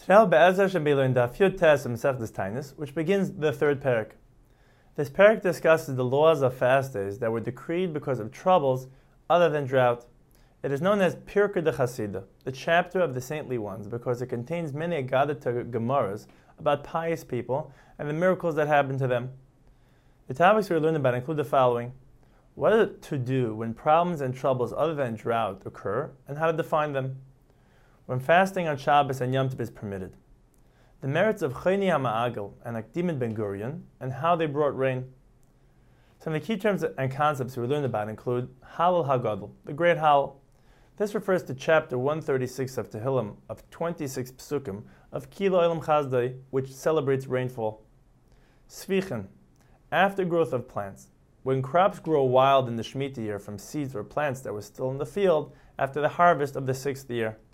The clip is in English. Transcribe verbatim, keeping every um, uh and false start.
Today, Be'ezer Hashem be learned Daf Yud Tes of Masechtas Taanis, which begins the third parak. This parak discusses the laws of fast days that were decreed because of troubles other than drought. It is known as Pirkei de Chasida, the chapter of the saintly ones, because it contains many Agadah Gemaras about pious people and the miracles that happened to them. The topics we learn about include the following: what is it to do when problems and troubles other than drought occur, and how to define them; when fasting on Shabbos and Yom Tov is permitted; the merits of Chayni HaMa'agel and Akdimit Ben Gurion, and how they brought rain. Some of the key terms and concepts we learned about include Halal HaGadol, the Great Halal. This refers to chapter one thirty-six of Tehillim of twenty-six psukim of Kilo Elam Chazdai, which celebrates rainfall. Svichen, aftergrowth of plants, when crops grow wild in the Shemitah year from seeds or plants that were still in the field after the harvest of the sixth year.